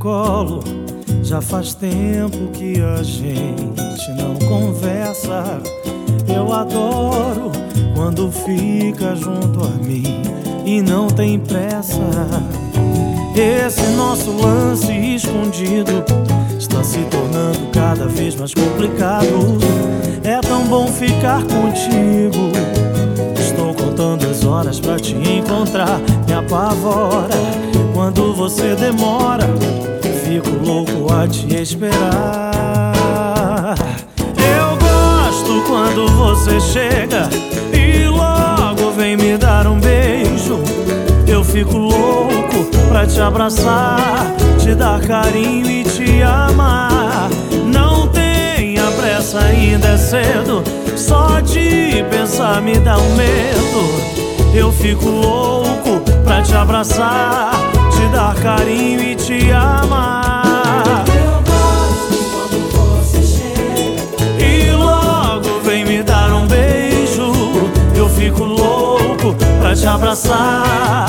colo. Já faz tempo que a gente não conversa. Eu adoro quando fica junto a mim e não tem pressa. Esse nosso lance escondido está se tornando cada vez mais complicado. É tão bom ficar contigo. Estou contando as horas pra te encontrar. Me apavora quando você demora. Fico louco a te esperar. Eu gosto quando você chega e logo vem me dar um beijo. Eu fico louco pra te abraçar, te dar carinho e te amar. Não tenha pressa, ainda é cedo. Só de pensar me dá um medo. Eu fico louco pra te abraçar, te dar carinho e te amar. Eu gosto quando você chega e logo vem me dar um beijo. Eu fico louco pra te abraçar,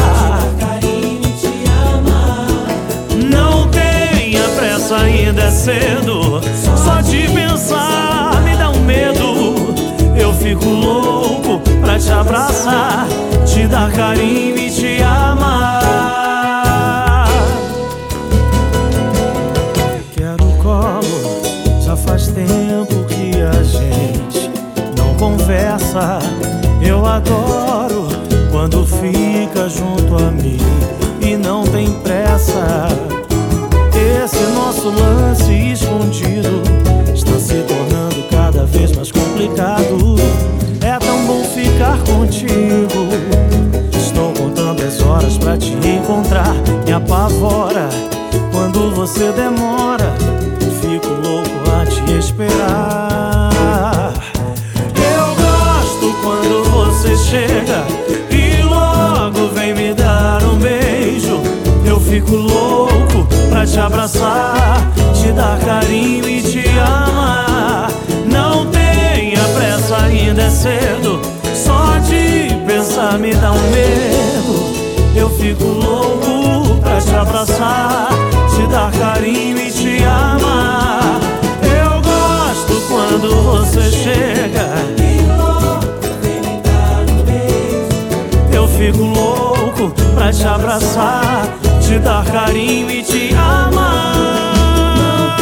ainda é cedo. Só de pensar me dá um medo. Eu fico louco pra te abraçar, te dar carinho e te amar. Quero colo. Já faz tempo que a gente não conversa. Eu adoro quando fica junto a mim e não tem pressa. Esse nosso lance escondido está se tornando cada vez mais complicado. É tão bom ficar contigo. Estou contando as horas pra te encontrar. Me apavora quando você demora. Fico louco a te esperar. Eu gosto quando você chega e logo vem me dar um beijo. Eu fico louco pra te abraçar, te dar carinho e te amar. Não tenha pressa, ainda é cedo. Só de pensar me dá um medo. Eu fico louco pra te abraçar, te dar carinho e te amar. Eu gosto quando você chega e logo vem me dar um beijo. Eu fico louco pra te abraçar, te dar carinho e te amar.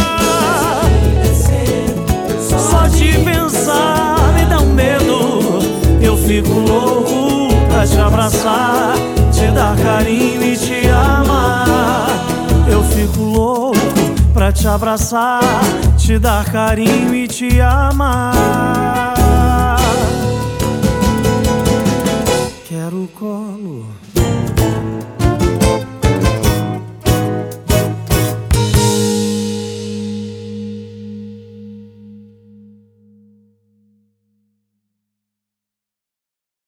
Só de pensar me dá um medo. Eu fico louco pra te abraçar, te dar carinho e te amar. Eu fico louco pra te abraçar, te dar carinho e te amar.